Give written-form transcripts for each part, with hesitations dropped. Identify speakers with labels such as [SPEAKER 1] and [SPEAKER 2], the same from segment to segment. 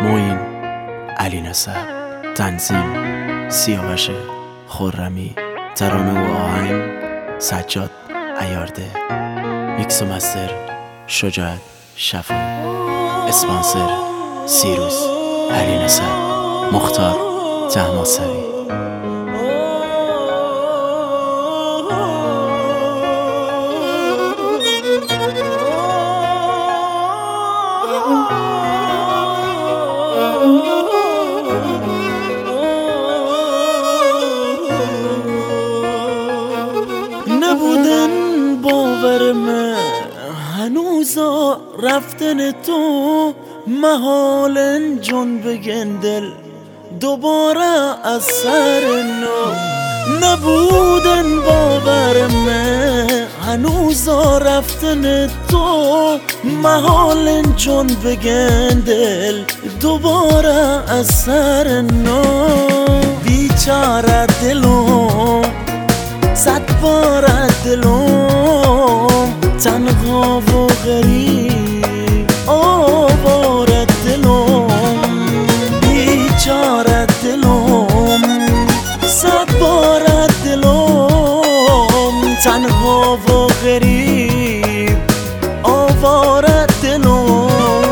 [SPEAKER 1] معین علی نصر، تنظیم سیاوش خرمی، ترانه و آهنگ سجاد عیارده، میکس و مستر شجاعت شفایی، اسپانسر سیروس علی نصر، مختار طهماسبی.
[SPEAKER 2] نبودن باورمه هنوزا رفتن تو محالن جون بگن دل دوباره از سر نو. نبودن باورمه هنوزا رفتن تو محالن جون بگن دل دوباره از سر نو. بیچاره دلم صد بار دلم تنها و غریب آواره دلم. بیچاره دلم صد بار دلم تنها و غریب آواره دلم.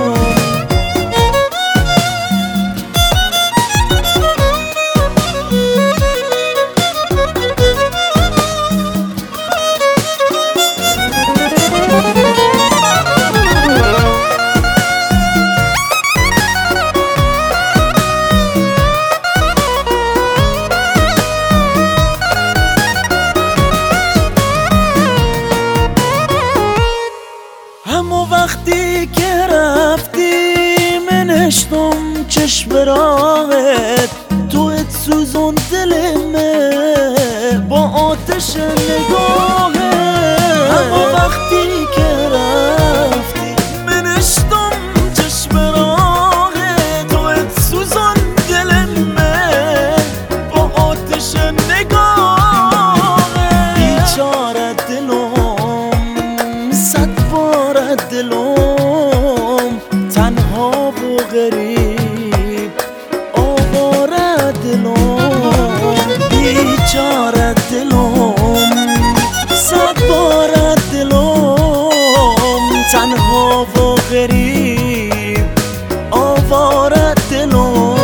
[SPEAKER 2] همو وقتی که رفتی منشتم چشم راهت، توت سوزون دلمه با آتش نگاهت. همو وقتی که رفتی منشتم چشم راهت، توت سوزون دلمه با آتش نگاهت. بیچاره دلم صد بار دلم تنها و غریب آواره دلم. بیچاره دلم صد بار دلم تنها و غریب آواره دلم.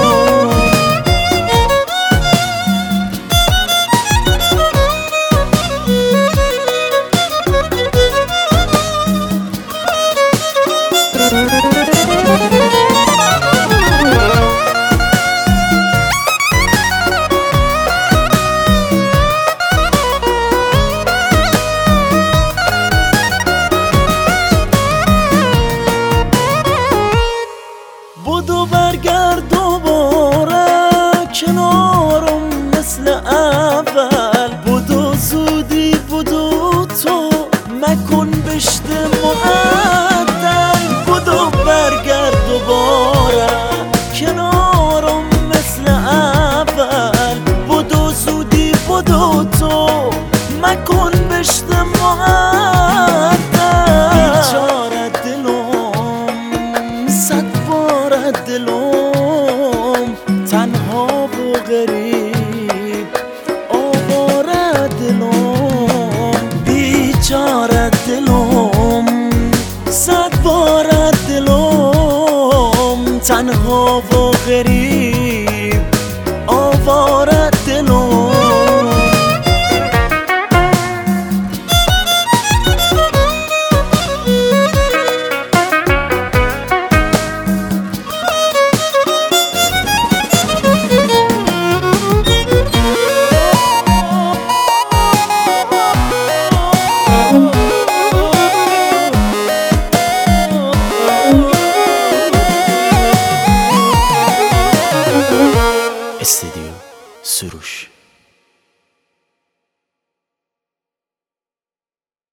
[SPEAKER 2] بدو برگرد دوباره کنارم مثل اول. بدو زودی بدو تو مکن بشت معدل. بدو برگرد دوباره کنارم مثل اول. بدو زودی بدو تو مکن بشت معدل. بیچاره دلم صد بار دلم تنها و غریب آواره دلم. بیچاره دلم صد بار دلم تنها و غریب آواره دلم.
[SPEAKER 1] استودیو سروش.